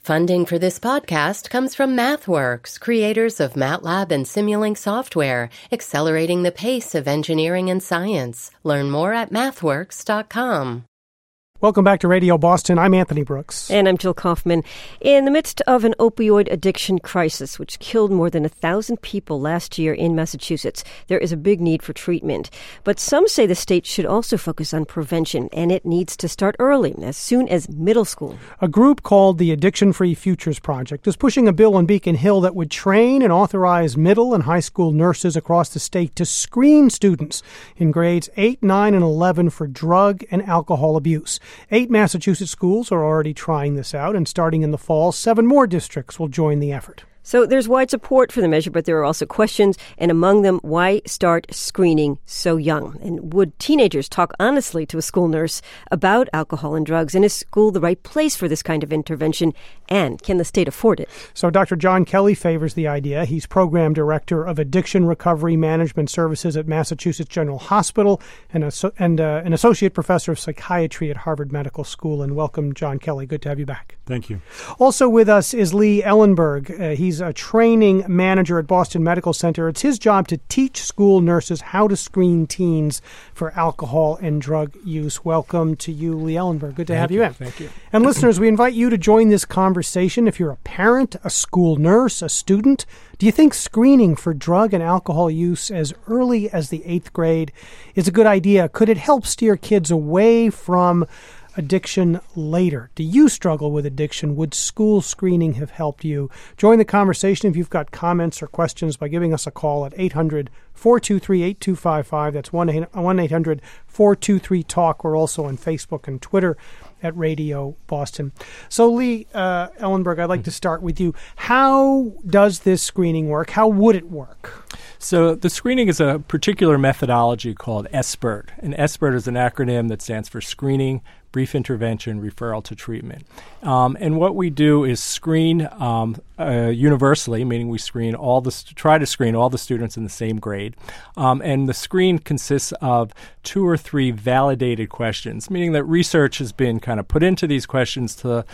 Funding for this podcast comes from MathWorks, creators of MATLAB and Simulink software, accelerating the pace of engineering and science. Learn more at mathworks.com. Welcome back to Radio Boston. I'm Anthony Brooks. And I'm Jill Kaufman. In the midst of an opioid addiction crisis, which killed more than 1,000 people last year in Massachusetts, there is a big need for treatment. But some say the state should also focus on prevention, and it needs to start early, as soon as middle school. A group called the Addiction-Free Futures Project is pushing a bill on Beacon Hill that would train and authorize middle and high school nurses across the state to screen students in grades 8, 9, and 11 for drug and alcohol abuse. 8 Massachusetts schools are already trying this out, and starting in the fall, 7 more districts will join the effort. So there's wide support for the measure, but there are also questions, and among them, why start screening so young? And would teenagers talk honestly to a school nurse about alcohol and drugs? And is school the right place for this kind of intervention? And can the state afford it? So Dr. John Kelly favors the idea. He's Program Director of Addiction Recovery Management Services at Massachusetts General Hospital and an Associate Professor of Psychiatry at Harvard Medical School. And welcome, John Kelly. Good to have you back. Thank you. Also with us is Lee Ellenberg. He's a training manager at Boston Medical Center. It's his job to teach school nurses how to screen teens for alcohol and drug use. Welcome to you, Lee Ellenberg. Good to have you in. Thank you. And listeners, we invite you to join this conversation. If you're a parent, a school nurse, a student, do you think screening for drug and alcohol use as early as the 8th grade is a good idea? Could it help steer kids away from addiction later? Do you struggle with addiction? Would school screening have helped you? Join the conversation if you've got comments or questions by giving us a call at 800-423-8255. That's 1-800-423-TALK. We're also on Facebook and Twitter at Radio Boston. So Lee Ellenberg, I'd like to start with you. How does this screening work? How would it work? So the screening is a particular methodology called SBIRT. And SBIRT is an acronym that stands for Screening, Brief Intervention, Referral to Treatment. And what we do is screen universally, meaning we screen try to screen all the students in the same grade. And the screen consists of 2 or 3 validated questions, meaning that research has been kind of put into these questions to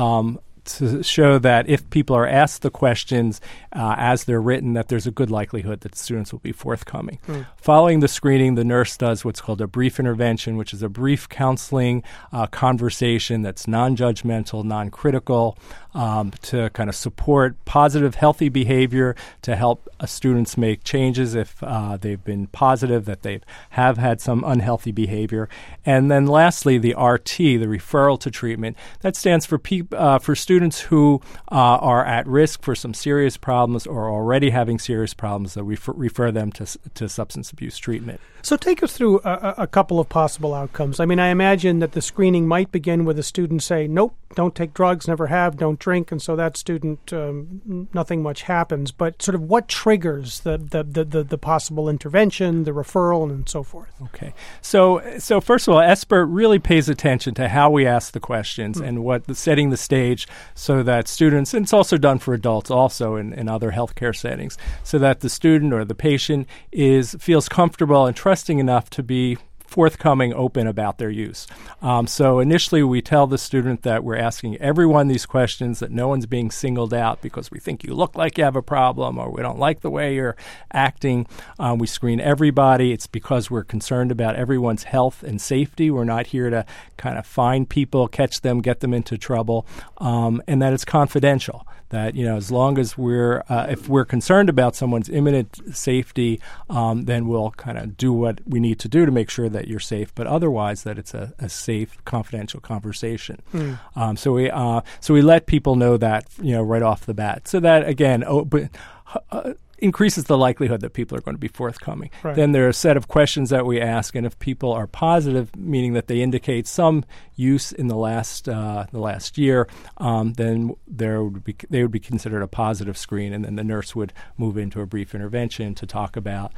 show that if people are asked the questions as they're written, that there's a good likelihood that students will be forthcoming. Following the screening, the nurse does what's called a brief intervention, which is a brief counseling conversation that's non-judgmental, non-critical, to kind of support positive, healthy behavior, to help students make changes if they've been positive, that they have had some unhealthy behavior. And then lastly, the RT, the referral to treatment, that stands for students who are at risk for some serious problems or already having serious problems, that we refer them to substance abuse treatment. So take us through a couple of possible outcomes. I mean, I imagine that the screening might begin with a student say, nope, don't take drugs, never have, don't drink, and so that student, nothing much happens. But sort of what triggers the possible intervention, the referral, and so forth? Okay. So first of all, SBIRT really pays attention to how we ask the questions and setting the stage so that students, and it's also done for adults also in other healthcare settings, so that the student or the patient feels comfortable and trusting enough to be forthcoming, open about their use. So initially we tell the student that we're asking everyone these questions, that no one's being singled out because we think you look like you have a problem or we don't like the way you're acting. We screen everybody. It's because we're concerned about everyone's health and safety. We're not here to kind of find people, catch them, get them into trouble, and that it's confidential. That, as long as if we're concerned about someone's imminent safety, then we'll kind of do what we need to do to make sure that you're safe, but otherwise that it's a safe, confidential conversation. So we let people know that, right off the bat. So that, again, increases the likelihood that people are going to be forthcoming. Right. Then there are a set of questions that we ask, and if people are positive, meaning that they indicate some use in the last year, then they would be considered a positive screen, and then the nurse would move into a brief intervention to talk about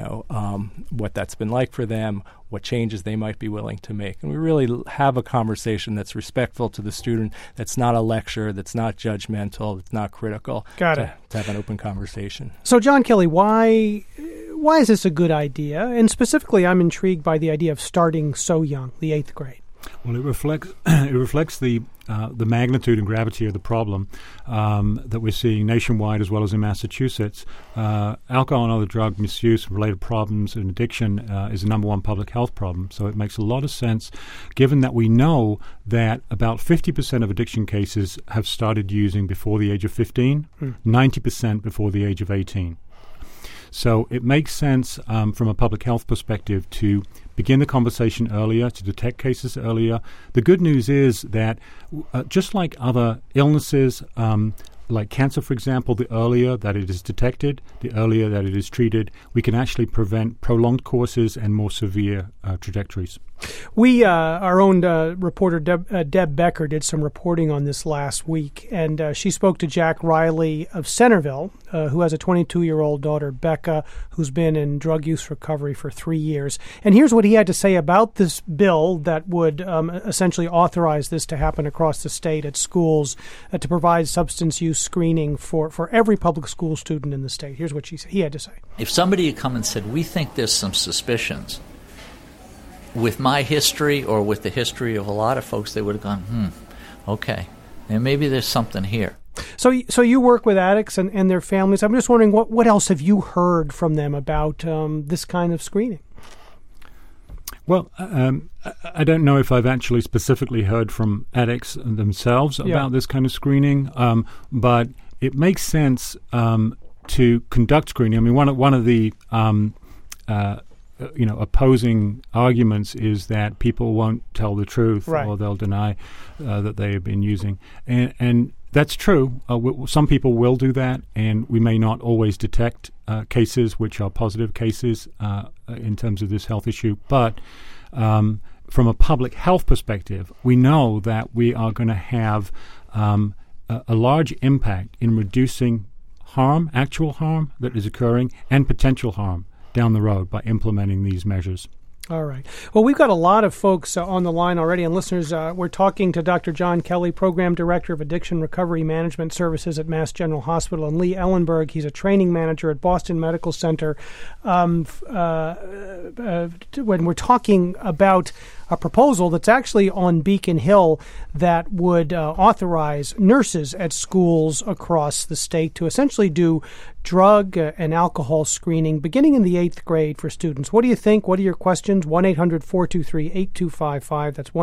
what that's been like for them, what changes they might be willing to make. And we really have a conversation that's respectful to the student, that's not a lecture, that's not judgmental, that's not critical. Got it. To have an open conversation. So, John Kelly, why is this a good idea? And specifically, I'm intrigued by the idea of starting so young, the 8th grade. Well, it reflects the magnitude and gravity of the problem that we're seeing nationwide as well as in Massachusetts. Alcohol and other drug misuse, related problems, and addiction is the number one public health problem. So it makes a lot of sense, given that we know that about 50% of addiction cases have started using before the age of 15, 90% before the age of 18. So it makes sense from a public health perspective to begin the conversation earlier, to detect cases earlier. The good news is that just like other illnesses, like cancer, for example, the earlier that it is detected, the earlier that it is treated, we can actually prevent prolonged courses and more severe trajectories. We, our own reporter Deb Becker, did some reporting on this last week, and she spoke to Jack Riley of Centerville, who has a 22-year-old daughter, Becca, who's been in drug use recovery for 3 years. And here's what he had to say about this bill that would essentially authorize this to happen across the state at schools to provide substance use screening for every public school student in the state. Here's what he had to say. If somebody had come and said, we think there's some suspicions, with my history or with the history of a lot of folks, they would have gone, okay, and maybe there's something here. So you work with addicts and their families. I'm just wondering, what else have you heard from them about this kind of screening? Well, I don't know if I've actually specifically heard from addicts themselves about this kind of screening, but it makes sense to conduct screening. I mean, one of the opposing arguments is that people won't tell the truth, right, or they'll deny that they have been using. And that's true. Some people will do that, and we may not always detect cases which are positive cases in terms of this health issue. But from a public health perspective, we know that we are going to have a large impact in reducing harm, actual harm that is occurring, and potential harm down the road by implementing these measures. All right. Well, we've got a lot of folks on the line already. And listeners, we're talking to Dr. John Kelly, Program Director of Addiction Recovery Management Services at Mass General Hospital, and Lee Ellenberg. He's a training manager at Boston Medical Center. When we're talking about a proposal that's actually on Beacon Hill that would authorize nurses at schools across the state to essentially do drug and alcohol screening beginning in the 8th grade for students. What do you think? What are your questions? 1-800-423-8255. That's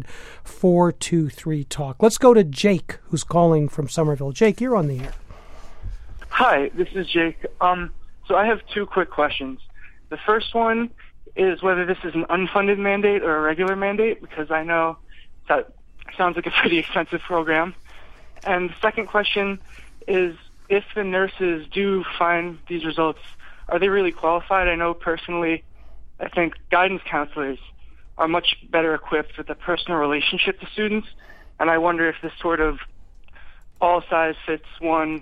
1-800-423-TALK. Let's go to Jake, who's calling from Somerville. Jake, you're on the air. Hi, this is Jake. So I have two quick questions. The first one is whether this is an unfunded mandate or a regular mandate, because I know that sounds like a pretty expensive program. And the second question is, if the nurses do find these results, are they really qualified? I know personally, I think guidance counselors are much better equipped with a personal relationship to students, and I wonder if this sort of all size fits one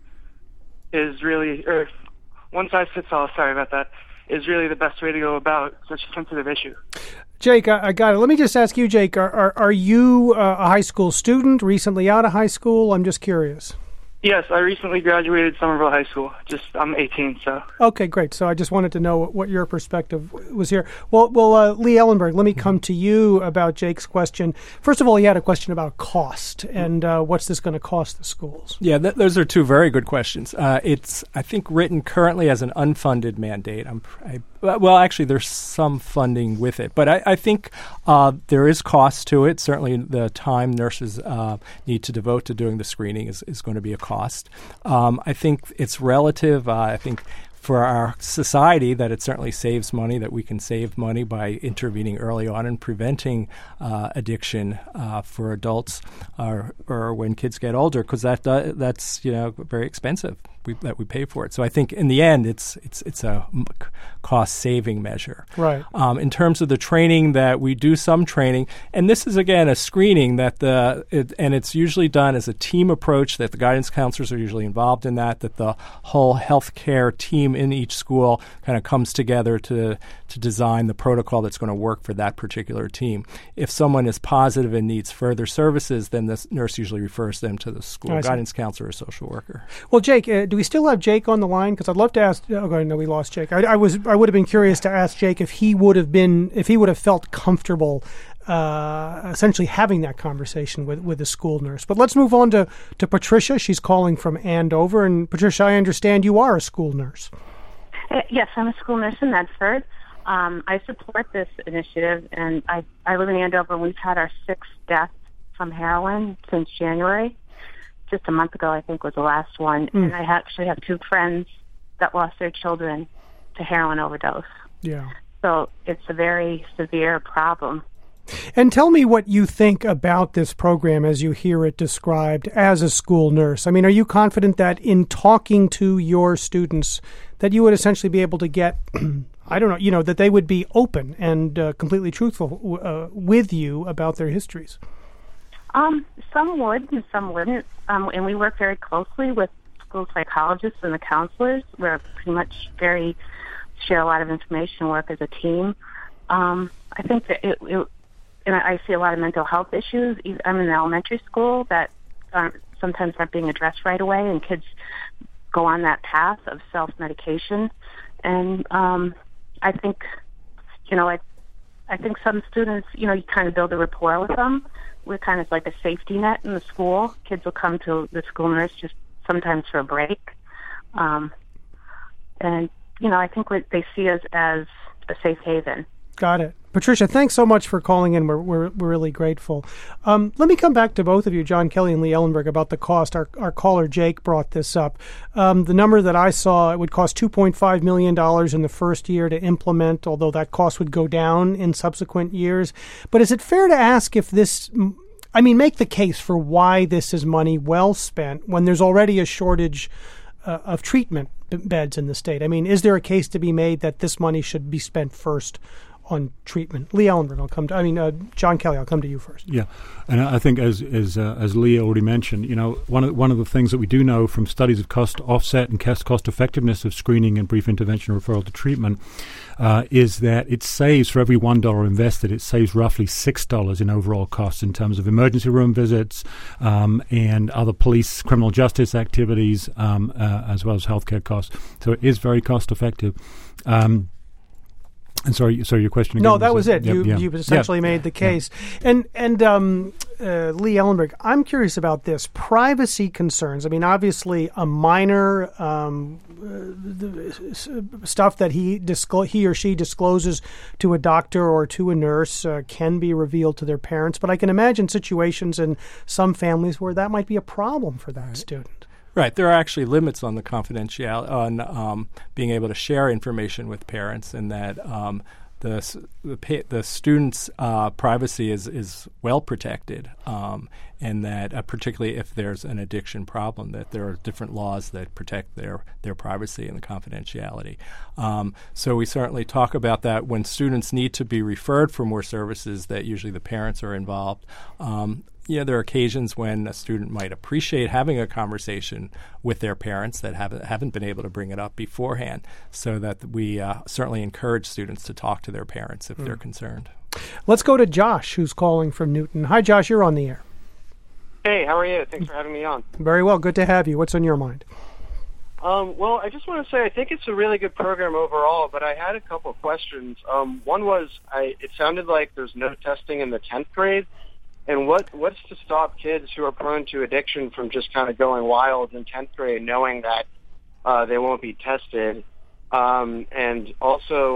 is really, or one size fits all, sorry about that, is really the best way to go about such a sensitive issue. Jake, I got it. Let me just ask you, Jake, are you a high school student, recently out of high school? I'm just curious. Yes, I recently graduated Somerville High School. I'm 18, so. Okay, great. So I just wanted to know what your perspective was here. Well, Lee Ellenberg, let me come to you about Jake's question. First of all, he had a question about cost and what's this going to cost the schools? Yeah, those are two very good questions. It's, I think, written currently as an unfunded mandate. Well, actually, there's some funding with it, but I think there is cost to it. Certainly, the time nurses need to devote to doing the screening is going to be a cost. I think it's relative. I think for our society that it certainly saves money, that we can save money by intervening early on and preventing addiction for adults or when kids get older, because that's very expensive. That we pay for it. So I think in the end, it's a cost-saving measure. Right. In terms of the training, that we do some training, and this is again a screening and it's usually done as a team approach. That the guidance counselors are usually involved in that the whole healthcare team in each school kind of comes together to design the protocol that's going to work for that particular team. If someone is positive and needs further services, then the nurse usually refers them to the school guidance counselor or social worker. Well, Jake, do we still have Jake on the line? Because I'd love to ask. Oh, no, we lost Jake. I would have been curious to ask Jake if he would have felt comfortable essentially having that conversation with the school nurse. But let's move on to Patricia. She's calling from Andover. And Patricia, I understand you are a school nurse. Yes, I'm a school nurse in Medford. I support this initiative, and I live in Andover, and we've had our 6th death from heroin since January. Just a month ago, I think, was the last one. And I actually have 2 friends that lost their children to heroin overdose. Yeah. So it's a very severe problem. And tell me what you think about this program as you hear it described as a school nurse. I mean, are you confident that in talking to your students that you would essentially be able to get, I don't know, that they would be open and completely truthful with you about their histories? Some would and some wouldn't. And we work very closely with school psychologists and the counselors. We're pretty much share a lot of information, work as a team. I think that and I see a lot of mental health issues. I'm in an elementary school that sometimes aren't being addressed right away, and kids go on that path of self-medication. And I think, I think some students, you kind of build a rapport with them. We're kind of like a safety net in the school. Kids will come to the school nurse just sometimes for a break. And, I think they see us as a safe haven. Got it. Patricia, thanks so much for calling in. We're really grateful. Let me come back to both of you, John Kelly and Lee Ellenberg, about the cost. Our caller, Jake, brought this up. The number that I saw, it would cost $2.5 million in the first year to implement, although that cost would go down in subsequent years. But is it fair to ask if this, make the case for why this is money well spent when there's already a shortage of treatment beds in the state? I mean, is there a case to be made that this money should be spent first on treatment? Lee Ellenberg, John Kelly, I'll come to you first. Yeah, and I think as Lee already mentioned, one of the things that we do know from studies of cost offset and cost effectiveness of screening and brief intervention referral to treatment is that it saves, for every $1 invested, it saves roughly $6 in overall costs in terms of emergency room visits and other police criminal justice activities, as well as healthcare costs. So it is very cost effective. And sorry, your question again? No, that was it. You essentially made the case. Yeah. And Lee Ellenberg, I'm curious about this. Privacy concerns. I mean, obviously, a minor stuff that he or she discloses to a doctor or to a nurse can be revealed to their parents. But I can imagine situations in some families where that might be a problem for that student. Right. There are actually limits on the confidentiality, on being able to share information with parents, and that the student's privacy is well protected, and that particularly if there's an addiction problem, that there are different laws that protect their privacy and the confidentiality. So we certainly talk about that when students need to be referred for more services, that usually the parents are involved. There are occasions when a student might appreciate having a conversation with their parents that haven't been able to bring it up beforehand, so that we certainly encourage students to talk to their parents if they're concerned. Let's go to Josh, who's calling from Newton. Hi, Josh, you're on the air. Hey, how are you? Thanks for having me on. Very well. Good to have you. What's on your mind? Well, I just want to say I think it's a really good program overall, but I had a couple of questions. One was it sounded like there's no testing in the 10th grade. And what's to stop kids who are prone to addiction from just kind of going wild in 10th grade, knowing that they won't be tested? And also,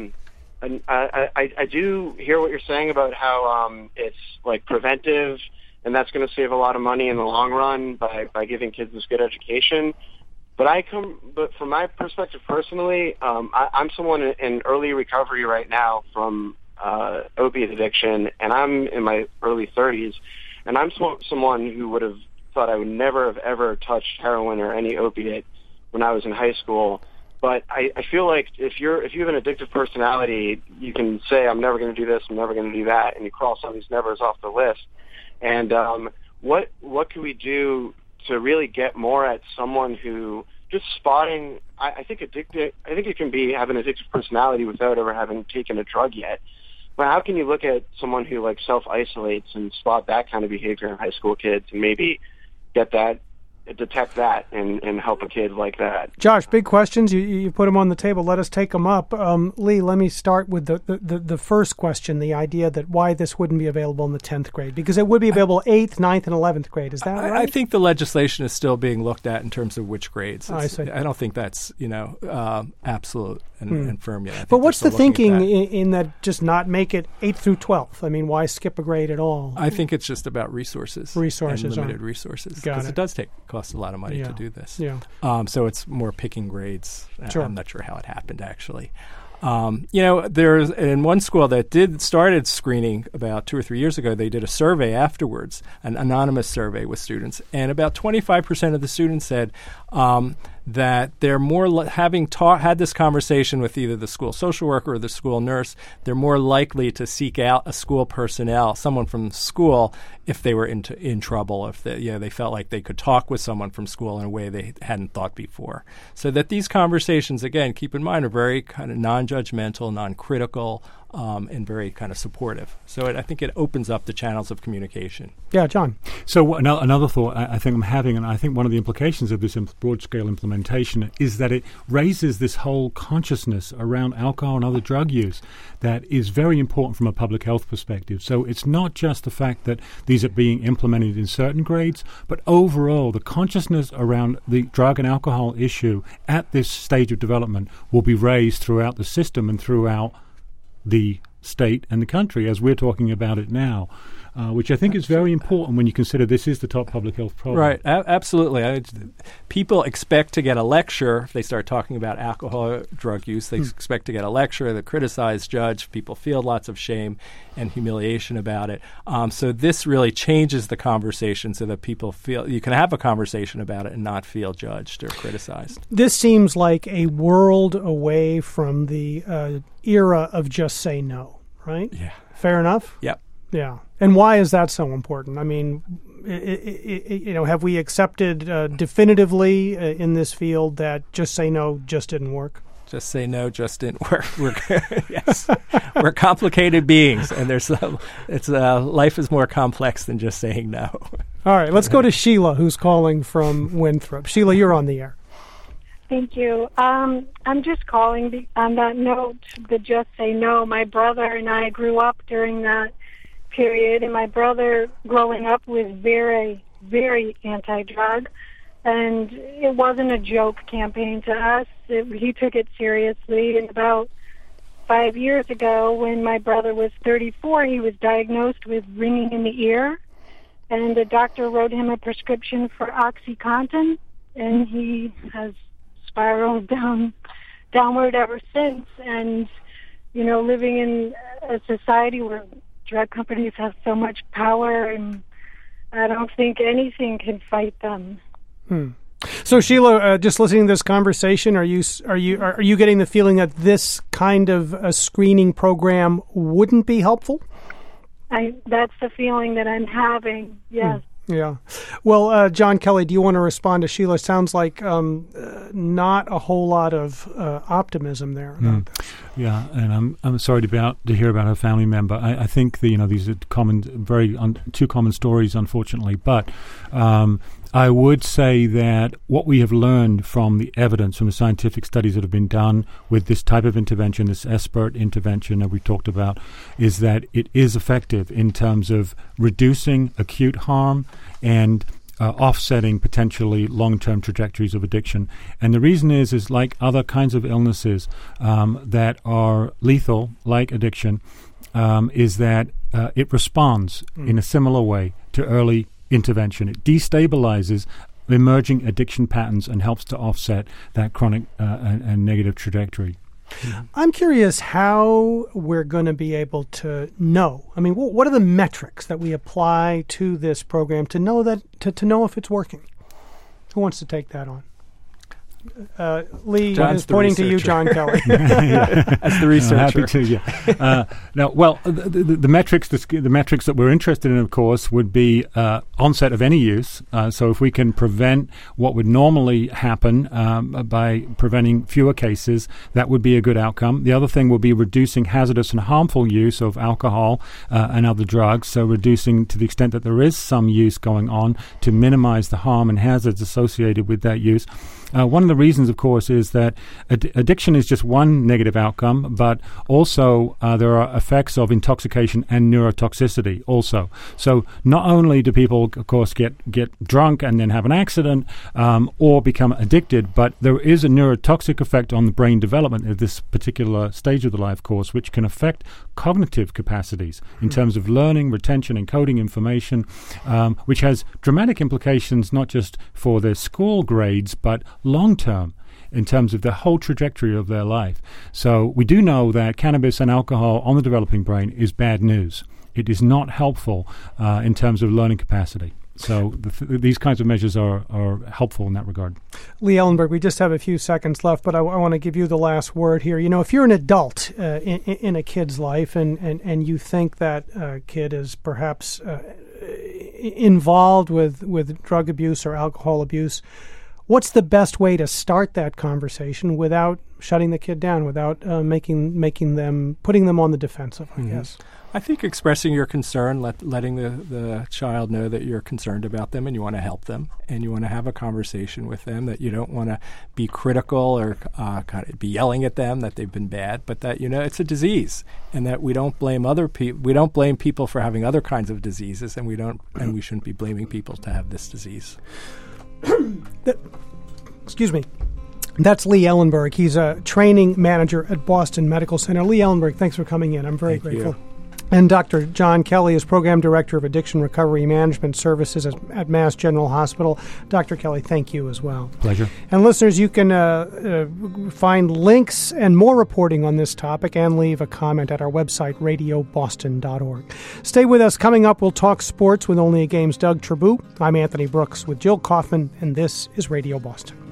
I do hear what you're saying about how it's like preventive, and that's going to save a lot of money in the long run by giving kids this good education. But from my perspective personally, I'm someone in early recovery right now from opiate addiction, and I'm in my early 30s, and I'm someone who would have thought I would never have ever touched heroin or any opiate when I was in high school. But I feel like if you have an addictive personality, you can say, I'm never going to do this, I'm never going to do that, and you cross all these nevers off the list. And what can we do to really get more at someone who just spotting? I think you can have an addictive personality without ever having taken a drug yet. But how can you look at someone who self-isolates and spot that kind of behavior in high school kids and maybe get that detect that and help a kid like that. Josh, big questions. You put them on the table. Let us take them up. Lee, let me start with the first question, the idea that why this wouldn't be available in the 10th grade, because it would be available 8th, 9th, and 11th grade. Is that right? I think the legislation is still being looked at in terms of which grades. I see. I don't think that's absolute and firm yet. But what's the thinking in that just not make it 8th through 12th? I mean, why skip a grade at all? I think it's just about resources. And limited resources. Because it does cost a lot of money to do this. Yeah. So it's more picking grades. Sure. I'm not sure how it happened, actually. There's in one school that started screening about 2 or 3 years ago, they did a survey afterwards, an anonymous survey with students, and about 25% of the students said that they're more having had this conversation with either the school social worker or the school nurse, they're more likely to seek out a school personnel, someone from school, if they were in trouble, if they felt like they could talk with someone from school in a way they hadn't thought before. So that these conversations, again, keep in mind, are very kind of non-judgmental, non-critical, and very kind of supportive. So I think it opens up the channels of communication. Yeah, John. So another thought I think I'm having, and I think one of the implications of this broad-scale implementation is that it raises this whole consciousness around alcohol and other drug use that is very important from a public health perspective. So it's not just the fact that these are being implemented in certain grades, but overall the consciousness around the drug and alcohol issue at this stage of development will be raised throughout the system and throughout the state and the country as we're talking about it now, which I think is very important when you consider this is the top public health problem. Right, absolutely. People expect to get a lecture if they start talking about alcohol or drug use. They expect to get a lecture, the criticized judge. People feel lots of shame and humiliation about it. So this really changes the conversation so that people feel you can have a conversation about it and not feel judged or criticized. This seems like a world away from the era of just say no, right? Yeah. Fair enough? Yep. Yeah. And why is that so important? I mean, have we accepted definitively in this field that just say no just didn't work? Just say no just didn't work. Yes. We're complicated beings, and life is more complex than just saying no. All right. Let's go to Sheila, who's calling from Winthrop. Sheila, you're on the air. Thank you. I'm just calling on that note, the just say no. My brother and I grew up during that period, and my brother growing up was very, very anti-drug, and it wasn't a joke campaign to us. He took it seriously, and about 5 years ago, when my brother was 34, he was diagnosed with ringing in the ear, and the doctor wrote him a prescription for OxyContin, and he has spiraled downward ever since. And living in a society where drug companies have so much power, and I don't think anything can fight them. So Sheila, just listening to this conversation, are you getting the feeling that this kind of a screening program wouldn't be helpful? That's the feeling that I'm having. Yes. Yeah. Well, John Kelly, do you want to respond to Sheila? Sounds like not a whole lot of optimism there. Yeah, and I'm sorry to hear about her family member. I think these are two common stories, unfortunately. But I would say that what we have learned from the evidence, from the scientific studies that have been done with this type of intervention, this SBIRT intervention that we talked about, is that it is effective in terms of reducing acute harm and offsetting potentially long-term trajectories of addiction. And the reason is like other kinds of illnesses that are lethal, like addiction, is that it responds in a similar way to early intervention. It destabilizes emerging addiction patterns and helps to offset that chronic and negative trajectory. I'm curious how we're going to be able to know. I mean, what are the metrics that we apply to this program to know that to know if it's working? Who wants to take that on? Lee John's is pointing to you, John Kelly. As the researcher. Happy to, yeah. Now, well, the metrics that we're interested in, of course, would be onset of any use. So if we can prevent what would normally happen by preventing fewer cases, that would be a good outcome. The other thing will be reducing hazardous and harmful use of alcohol and other drugs, so reducing to the extent that there is some use going on to minimize the harm and hazards associated with that use. One of the reasons, of course, is that addiction is just one negative outcome, but also there are effects of intoxication and neurotoxicity also. So not only do people, of course, get drunk and then have an accident or become addicted, but there is a neurotoxic effect on the brain development at this particular stage of the life course, which can affect cognitive capacities in terms of learning, retention, encoding information, which has dramatic implications not just for their school grades, but long-term in terms of the whole trajectory of their life. So we do know that cannabis and alcohol on the developing brain is bad news. It is not helpful in terms of learning capacity. So these kinds of measures are helpful in that regard. Lee Ellenberg, we just have a few seconds left, but I want to give you the last word here. You know, if you're an adult in a kid's life and you think that kid is perhaps involved with drug abuse or alcohol abuse, what's the best way to start that conversation without shutting the kid down, without putting them on the defensive, I guess? I think expressing your concern, letting the child know that you're concerned about them and you want to help them and you want to have a conversation with them, that you don't want to be critical or kind of be yelling at them that they've been bad, but that, you know, it's a disease and that we don't blame other people. We don't blame people for having other kinds of diseases, and we shouldn't be blaming people to have this disease. Excuse me. That's Lee Ellenberg. He's a training manager at Boston Medical Center. Lee Ellenberg, thanks for coming in. I'm very grateful. And Dr. John Kelly is Program Director of Addiction Recovery Management Services at Mass General Hospital. Dr. Kelly, thank you as well. Pleasure. And listeners, you can find links and more reporting on this topic and leave a comment at our website, radioboston.org. Stay with us. Coming up, we'll talk sports with Only a Game's Doug Trabue. I'm Anthony Brooks with Jill Kaufman, and this is Radio Boston.